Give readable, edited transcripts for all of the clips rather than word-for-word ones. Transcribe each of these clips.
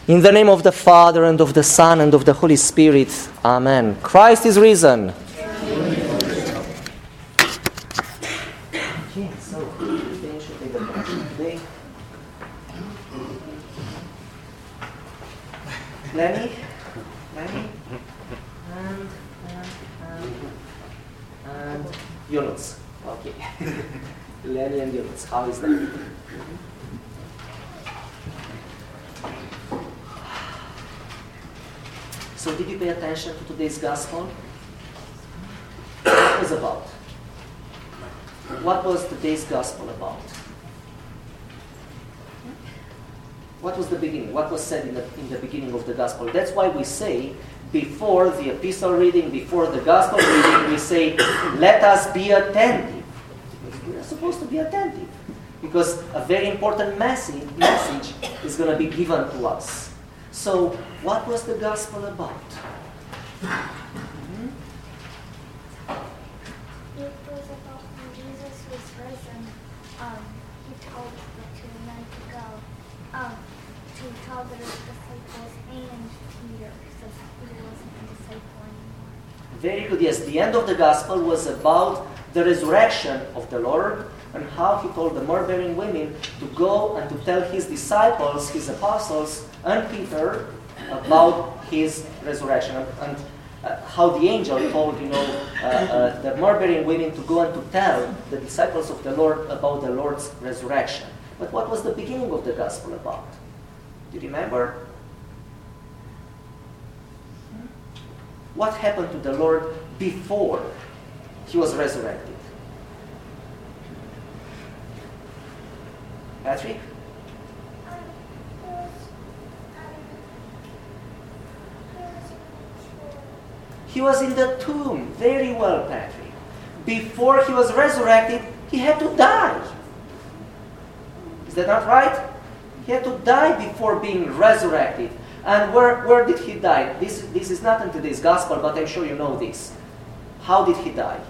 In the name of the Father, and of the Son, and of the Holy Spirit. Amen. Christ is risen. Okay, so today should be the Passion today. Lenny, and Yunus. Okay. Lenny and Yunus. How is that? So did you pay attention to today's gospel? What was about? What was today's gospel about? What was the beginning? What was said in the beginning of the gospel? That's why we say, before the epistle reading, before the gospel reading, we say, let us be attentive. We are supposed to be attentive. Because a very important message is going to be given to us. So, what was the gospel about? It was about when Jesus was risen. He told the two men to go to tell their disciples and Peter, since Peter wasn't a disciple anymore. Very good. Yes, the end of the gospel was about the resurrection of the Lord and how he told the myrrh-bearing women to go and to tell his disciples, his apostles, and Peter about his resurrection, and how the angel told, the myrrh-bearing women to go and to tell the disciples of the Lord about the Lord's resurrection. But what was the beginning of the gospel about? Do you remember? What happened to the Lord before he was resurrected? Patrick? He was in the tomb. Very well, Patrick. Before he was resurrected, he had to die. Is that not right? He had to die before being resurrected. And where did he die? This is not in today's gospel, but I'm sure you know this. How did he die?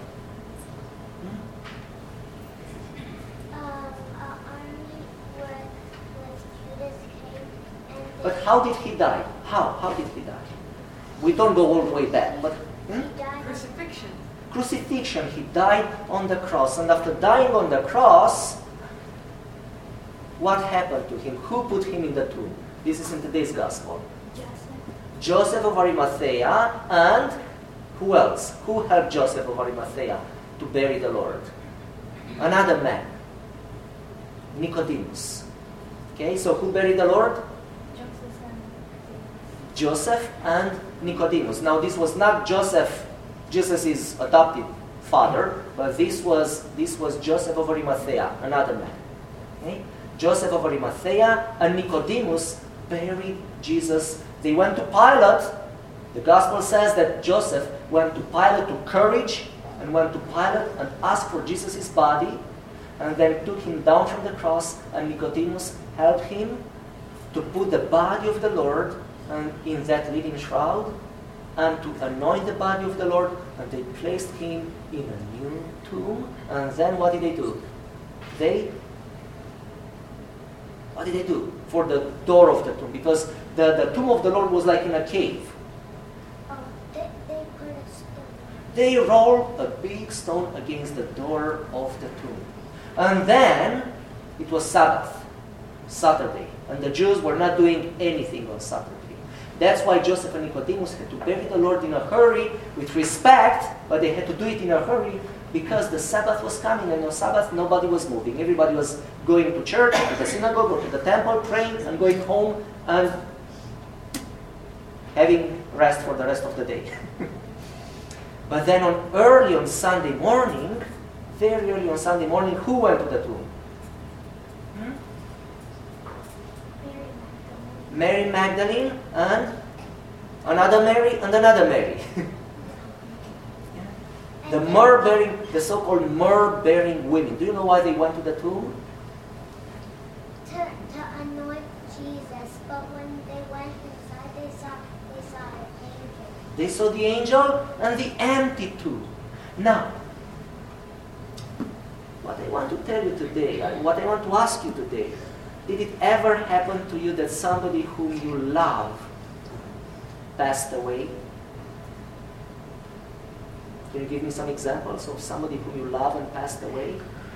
But how did he die? How did he die? We don't go all the way back, but Crucifixion. Crucifixion. He died on the cross, and after dying on the cross, what happened to him? Who put him in the tomb? This is in today's gospel. Joseph of Arimathea, and who else? Who helped Joseph of Arimathea to bury the Lord? Another man, Nicodemus. Okay, so who buried the Lord? Joseph and Nicodemus. Now this was not Joseph, Jesus' adopted father, but this was Joseph of Arimathea, another man. Okay? Joseph of Arimathea and Nicodemus buried Jesus. They went to Pilate. The gospel says that Joseph went to Pilate to courage and went to Pilate and asked for Jesus' body, and then took him down from the cross, and Nicodemus helped him to put the body of the Lord in that living shroud, and to anoint the body of the Lord, and they placed him in a new tomb. And then what did they do? What did they do for the door of the tomb? Because the tomb of the Lord was like in a cave. They put a stone. They rolled a big stone against the door of the tomb. And then it was Saturday, and the Jews were not doing anything on Saturday. That's why Joseph and Nicodemus had to bury the Lord in a hurry, with respect, but they had to do it in a hurry because the Sabbath was coming, and on Sabbath nobody was moving. Everybody was going to church, to the synagogue, or to the temple, praying, and going home and having rest for the rest of the day. But then early on Sunday morning, very early on Sunday morning, who went to the tomb? Mary Magdalene and another Mary and another Mary. The so-called myrrh-bearing women. Do you know why they went to the tomb? To anoint Jesus, but when they went inside, they saw an angel. They saw the angel and the empty tomb. Now, what I want to tell you today, what I want to ask you today, Did it ever happen to you that somebody whom you love passed away? Can you give me some examples of somebody whom you love and passed away?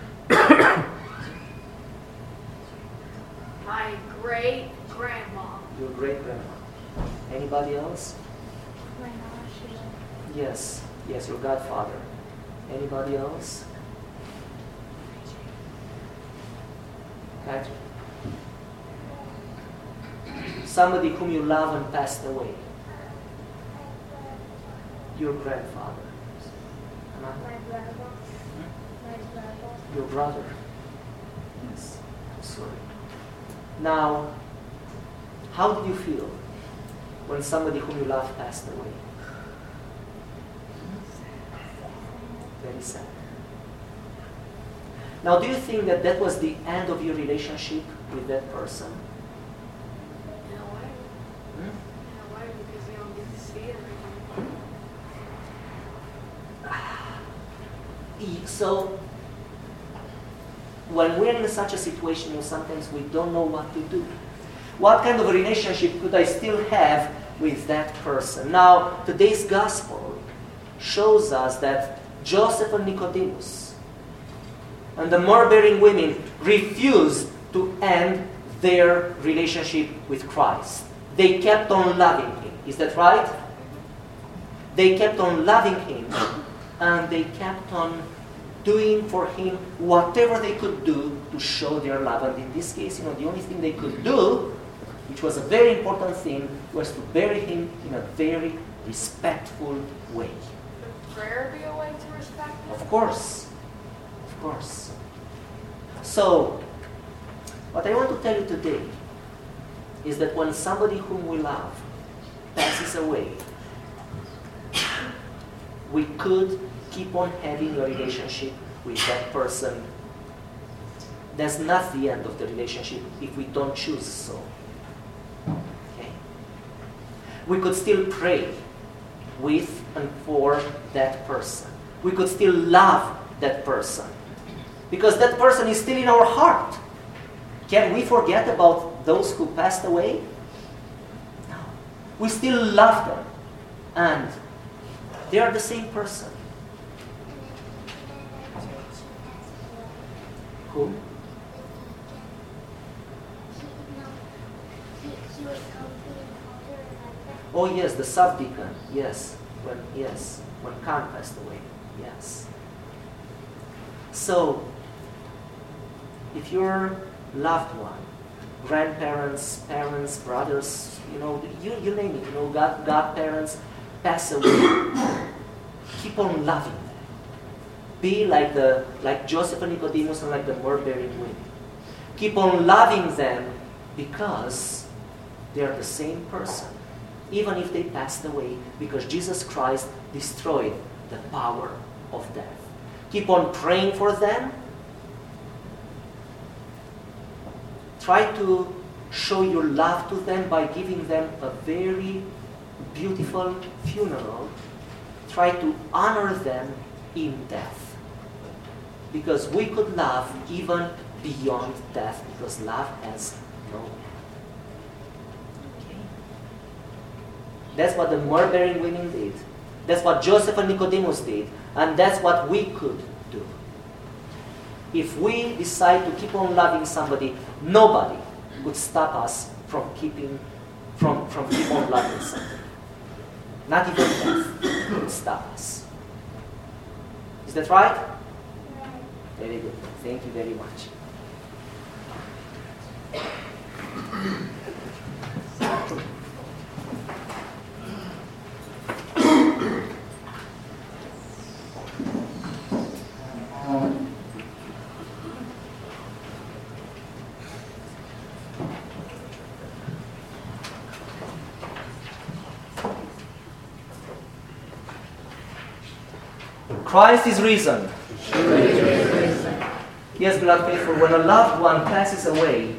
My great-grandma. Your great-grandma. Anybody else? My Nashia. Yes, your godfather. Anybody else? Patrick. Somebody whom you love and passed away. Your grandfather. My brother. My brother. Your brother. Yes. Sorry. Now, how did you feel when somebody whom you love passed away? Very sad. Now, do you think that that was the end of your relationship with that person? In a way. In a way, because you don't get to see it anymore. So, when we're in such a situation, sometimes we don't know what to do. What kind of a relationship could I still have with that person? Now, today's gospel shows us that Joseph and Nicodemus and the myrrh-bearing women refused to end their relationship with Christ. They kept on loving Him. Is that right? They kept on loving Him, and they kept on doing for Him whatever they could do to show their love. And in this case, the only thing they could do, which was a very important thing, was to bury Him in a very respectful way. Would prayer be a way to respect Him? Of course. Of course. So, what I want to tell you today is that when somebody whom we love passes away, we could keep on having a relationship with that person. That's not the end of the relationship if we don't choose so. Okay? We could still pray with and for that person. We could still love that person. Because that person is still in our heart. Can we forget about those who passed away? No. We still love them. And they are the same person. Who? He was helping Father like that. Oh yes, the subdeacon. Yes. When Khan passed away. Yes. So, if your loved one, grandparents, parents, brothers, you name it, godparents pass away, keep on loving them. Be like Joseph and Nicodemus and like the myrrh-bearing women. Keep on loving them because they are the same person, even if they passed away, because Jesus Christ destroyed the power of death. Keep on praying for them. Try to show your love to them by giving them a very beautiful funeral. Try to honor them in death. Because we could love even beyond death, because love has no end. Okay? That's what the myrrh-bearing women did. That's what Joseph and Nicodemus did. And that's what we could do. If we decide to keep on loving somebody, nobody could stop us from keep on loving somebody. Not even death could stop us. Is that right? Very good. Thank you very much. Christ is risen. Yes, beloved faithful, when a loved one passes away,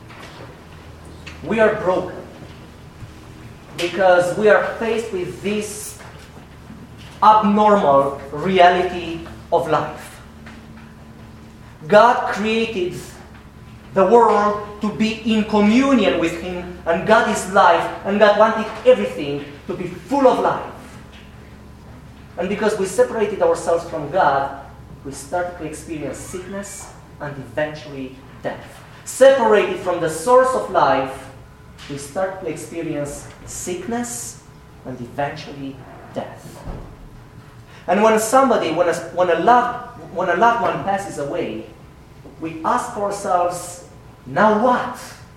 we are broken because we are faced with this abnormal reality of life. God created the world to be in communion with Him, and God is life, and God wanted everything to be full of life. And because we separated ourselves from God, we started to experience sickness and eventually death. Separated from the source of life, we start to experience sickness and eventually death. And when a loved one passes away, we ask ourselves, now what?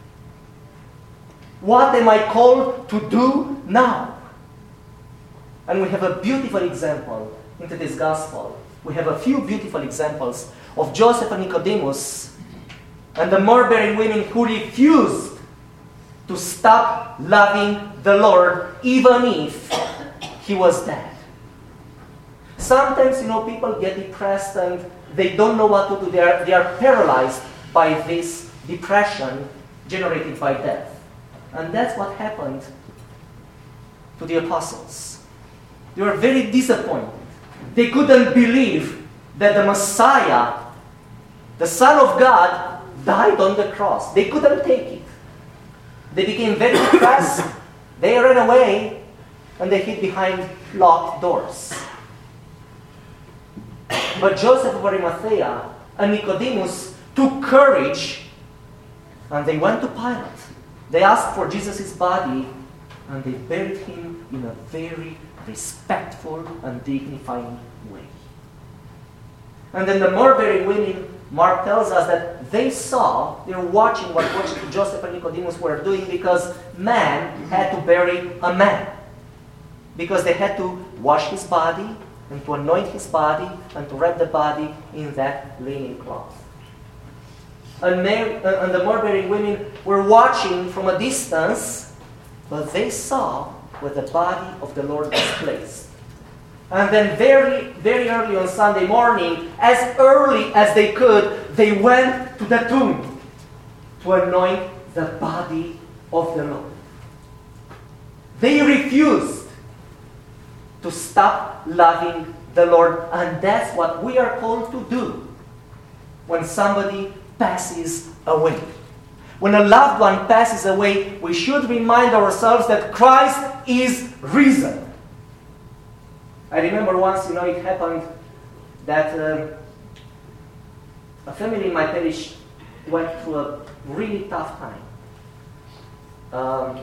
What am I called to do now? And we have a beautiful example in today's gospel. We have a few beautiful examples of Joseph and Nicodemus and the myrrh-bearing women who refused to stop loving the Lord even if He was dead. Sometimes, people get depressed and they don't know what to do. They are paralyzed by this depression generated by death. And that's what happened to the apostles. They were very disappointed. They couldn't believe that the Messiah, the Son of God, died on the cross. They couldn't take it. They became very depressed. They ran away and they hid behind locked doors. But Joseph of Arimathea and Nicodemus took courage and they went to Pilate. They asked for Jesus' body and they buried Him in a very respectful and dignifying way. And then the myrrh-bearing women, Mark tells us that they were watching what Joseph and Nicodemus were doing because man had to bury a man. Because they had to wash his body and to anoint his body and to wrap the body in that linen cloth. And the myrrh-bearing women were watching from a distance, but they saw where the body of the Lord was placed. And then very, very early on Sunday morning, as early as they could, they went to the tomb to anoint the body of the Lord. They refused to stop loving the Lord, and that's what we are called to do when somebody passes away. When a loved one passes away, we should remind ourselves that Christ is risen. I remember once, it happened that a family in my parish went through a really tough time.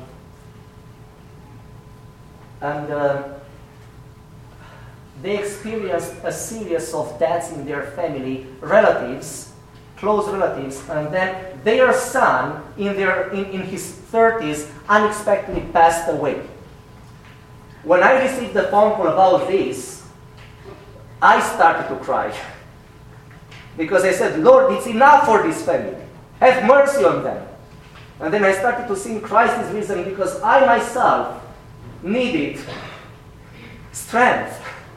They experienced a series of deaths in their family, close relatives, and then their son, in his 30s, unexpectedly passed away. When I received the phone call about this, I started to cry. Because I said, Lord, it's enough for this family. Have mercy on them. And then I started to sing Christ is risen because I myself needed strength.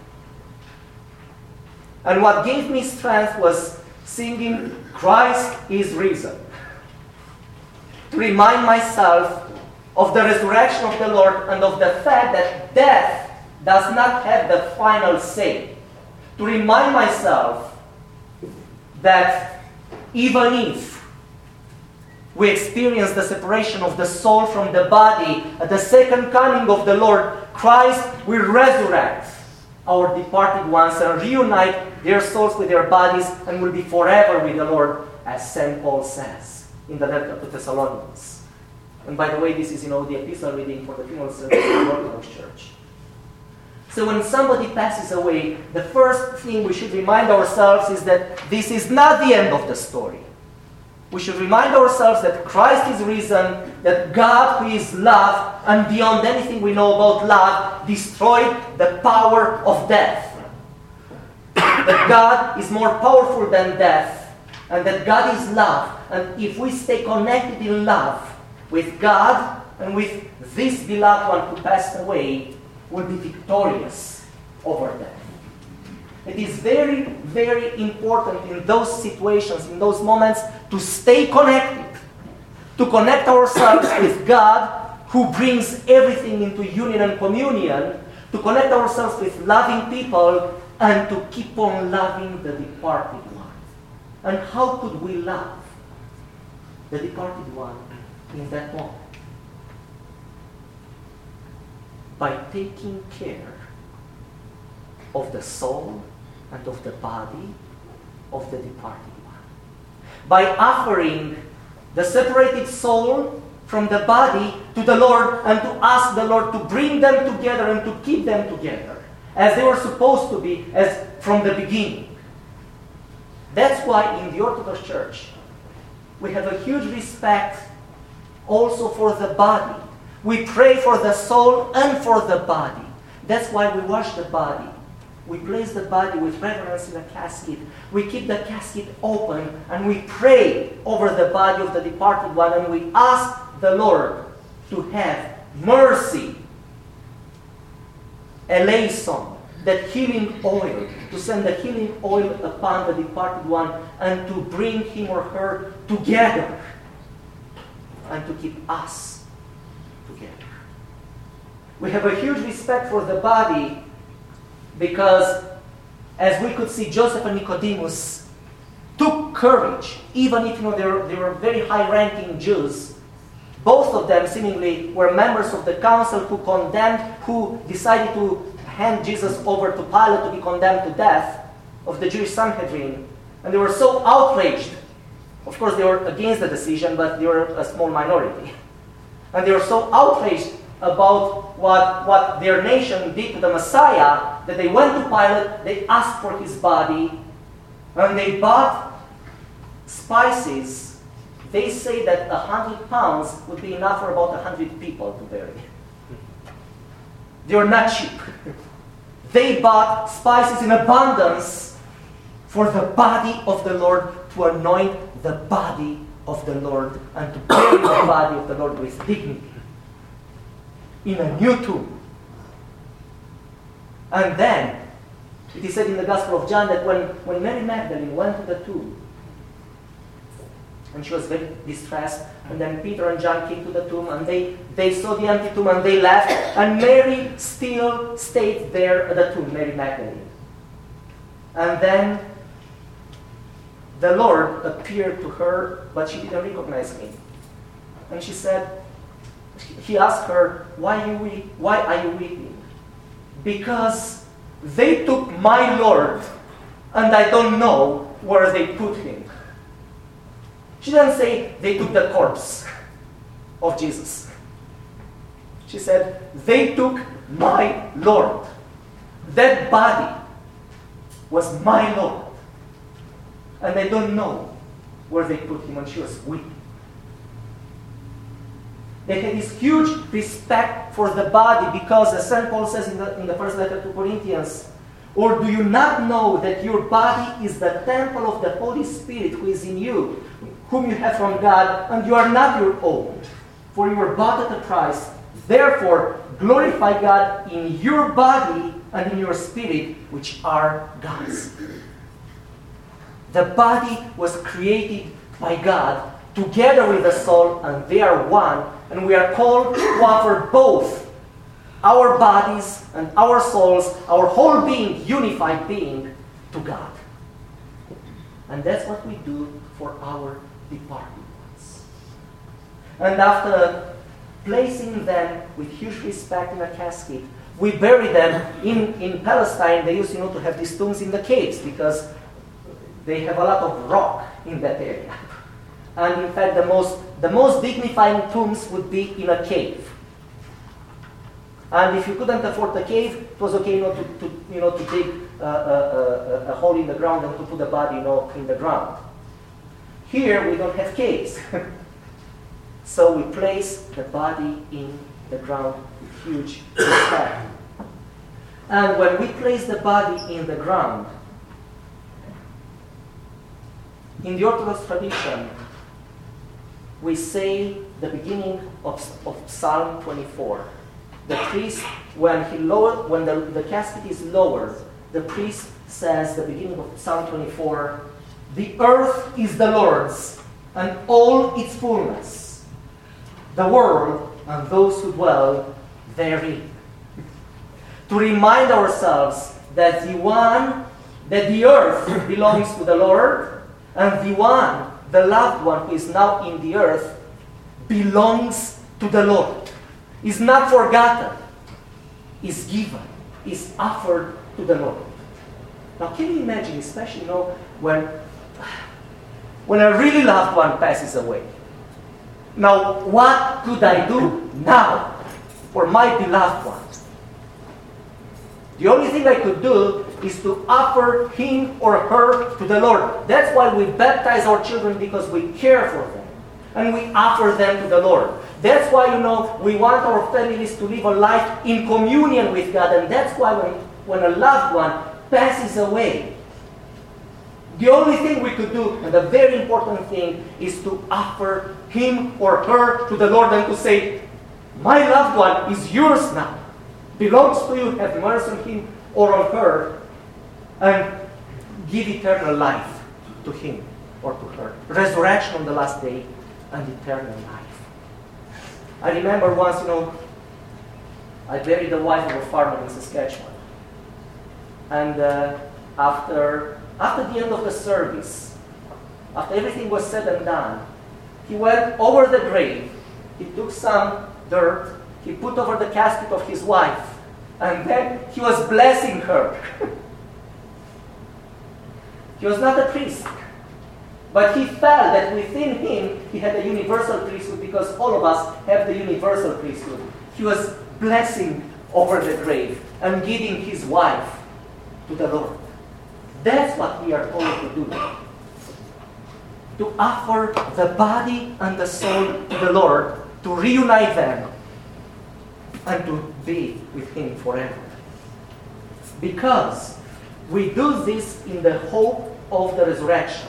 And what gave me strength was singing Christ is risen. To remind myself of the resurrection of the Lord and of the fact that death does not have the final say. To remind myself that even if we experience the separation of the soul from the body at the second coming of the Lord, Christ will resurrect our departed ones and reunite their souls with their bodies and will be forever with the Lord, as St. Paul says in the letter to Thessalonians. And by the way, this is, the epistle reading for the funeral service of the Orthodox Church. So when somebody passes away, the first thing we should remind ourselves is that this is not the end of the story. We should remind ourselves that Christ is risen, that God, who is love, and beyond anything we know about love, destroyed the power of death. That God is more powerful than death, and that God is love. And if we stay connected in love with God and with this beloved one who passed away, we'll be victorious over death. It is very, very important in those situations, in those moments, to stay connected. To connect ourselves with God, who brings everything into union and communion. To connect ourselves with loving people, and to keep on loving the departed one. And how could we love the departed one in that moment? By taking care of the soul and of the body of the departed one. By offering the separated soul from the body to the Lord and to ask the Lord to bring them together and to keep them together as they were supposed to be as from the beginning. That's why in the Orthodox Church we have a huge respect also for the body. We pray for the soul and for the body. That's why we wash the body. We place the body with reverence in a casket. We keep the casket open and we pray over the body of the departed one and we ask the Lord to have mercy, eleison, that healing oil, to send the healing oil upon the departed one and to bring him or her together and to keep us together. We have a huge respect for the body because, as we could see, Joseph and Nicodemus took courage, even if they were very high-ranking Jews. Both of them seemingly were members of the council who decided to hand Jesus over to Pilate to be condemned to death, of the Jewish Sanhedrin. And they were so outraged. Of course, they were against the decision, but they were a small minority. And they were so outraged about what their nation did to the Messiah that they went to Pilate, they asked for his body, and they bought spices. They say that 100 pounds would be enough for about 100 people to bury. They were not cheap. They bought spices in abundance for the body of the Lord, to anoint the body of the Lord and to bury the body of the Lord with dignity in a new tomb. And then, it is said in the Gospel of John that when Mary Magdalene went to the tomb, and she was very distressed, and then Peter and John came to the tomb, and they saw the empty tomb, and they left, and Mary still stayed there at the tomb, Mary Magdalene. And then the Lord appeared to her, but she didn't recognize him. And she said, he asked her, why are you weeping? Because they took my Lord, and I don't know where they put him. She doesn't say they took the corpse of Jesus. She said, they took my Lord. That body was my Lord. And I don't know where they put him, and she was weeping. They had this huge respect for the body because, as St. Paul says in the first letter to Corinthians, or do you not know that your body is the temple of the Holy Spirit who is in you, whom you have from God, and you are not your own, for you were bought at a price. Therefore, glorify God in your body and in your spirit, which are God's. The body was created by God together with the soul, and they are one, and we are called to offer both our bodies and our souls, our whole being, unified being, to God. And that's what we do for our departed ones. And after placing them with huge respect in a casket, we bury them in Palestine. They used to have these tombs in the caves because they have a lot of rock in that area. And in fact, the most dignifying tombs would be in a cave. And if you couldn't afford the cave, it was okay to dig a hole in the ground and to put the body in the ground. Here we don't have caves. So we place the body in the ground with huge respect. And when we place the body in the ground, in the Orthodox tradition, we say the beginning of Psalm 24. The priest, when the casket is lowered, the priest says, the beginning of Psalm 24, the earth is the Lord's, and all its fullness, the world and those who dwell therein. To remind ourselves that the earth belongs to the Lord, and the loved one who is now in the earth belongs to the Lord, is not forgotten, is given, is offered to the Lord. Now, can you imagine, especially, when a really loved one passes away? Now, what could I do now for my beloved one? The only thing I could do is to offer him or her to the Lord. That's why we baptize our children, because we care for them. And we offer them to the Lord. That's why, we want our families to live a life in communion with God. And that's why when a loved one passes away, the only thing we could do, and the very important thing, is to offer him or her to the Lord and to say, my loved one is yours now. Belongs to you. Have mercy on him or on her, and give eternal life to him or to her. Resurrection on the last day and eternal life. I remember once, I buried the wife of a farmer in Saskatchewan. And after the end of the service, after everything was said and done, he went over the grave, he took some dirt, he put over the casket of his wife, and then he was blessing her. He was not a priest, but he felt that within him he had a universal priesthood, because all of us have the universal priesthood. He was blessing over the grave and giving his wife to the Lord. That's what we are called to do. To offer the body and the soul to the Lord, to reunite them, and to be with him forever. Because we do this in the hope of the resurrection.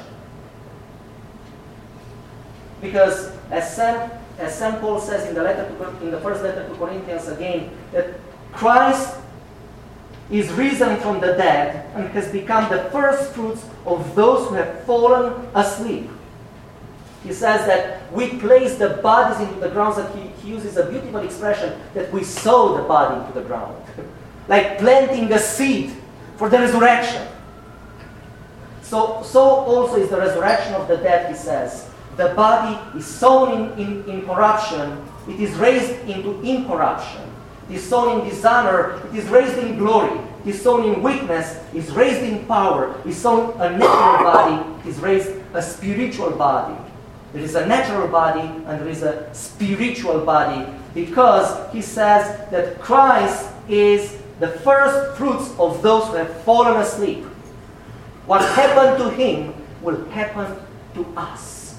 Because as St. Paul says in the first letter to Corinthians again, that Christ is risen from the dead and has become the first fruits of those who have fallen asleep. He says that we place the bodies into the ground, and he uses a beautiful expression that we sow the body into the ground. Like planting a seed for the resurrection. So also is the resurrection of the dead, he says. The body is sown in corruption, it is raised into incorruption. It is sown in dishonor, it is raised in glory. It is sown in weakness, it is raised in power. It is sown a natural body, it is raised a spiritual body. There is a natural body and there is a spiritual body, because he says that Christ is the first fruits of those who have fallen asleep. What happened to him will happen to us.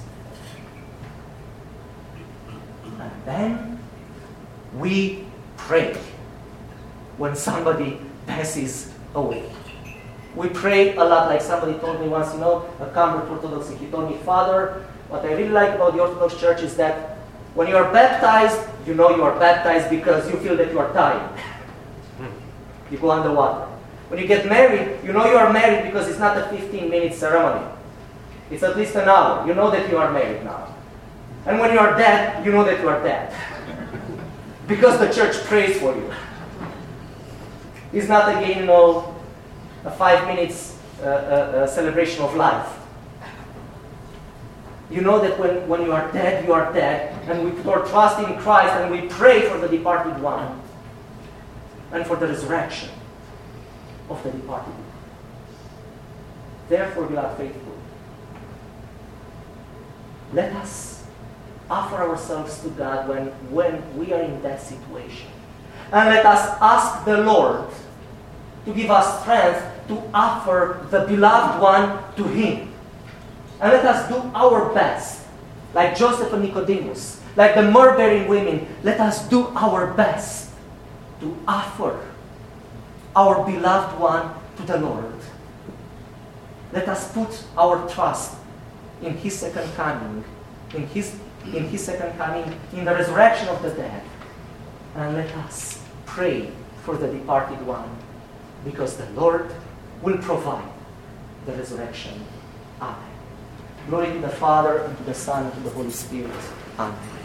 And then we pray when somebody passes away. We pray a lot, like somebody told me once, a convert to Orthodoxy. He told me, Father, what I really like about the Orthodox Church is that when you are baptized, you are baptized because you feel that you are tired. You go underwater. When you get married, you are married because it's not a 15-minute ceremony. It's at least an hour. You know that you are married now. And when you are dead, you know that you are dead. Because the church prays for you. It's not again, a 5 minutes celebration of life. You know that when you are dead, and we put our trust in Christ and we pray for the departed one and for the resurrection of the departed one. Therefore, we are faithful. Let us offer ourselves to God when we are in that situation. And let us ask the Lord to give us strength to offer the beloved one to him. And let us do our best, like Joseph and Nicodemus, like the myrrh-bearing women. Let us do our best to offer our beloved one to the Lord. Let us put our trust in his second coming, in his second coming, in the resurrection of the dead. And let us pray for the departed one, because the Lord will provide the resurrection. Amen. Glory to the Father, and to the Son, and to the Holy Spirit. Amen.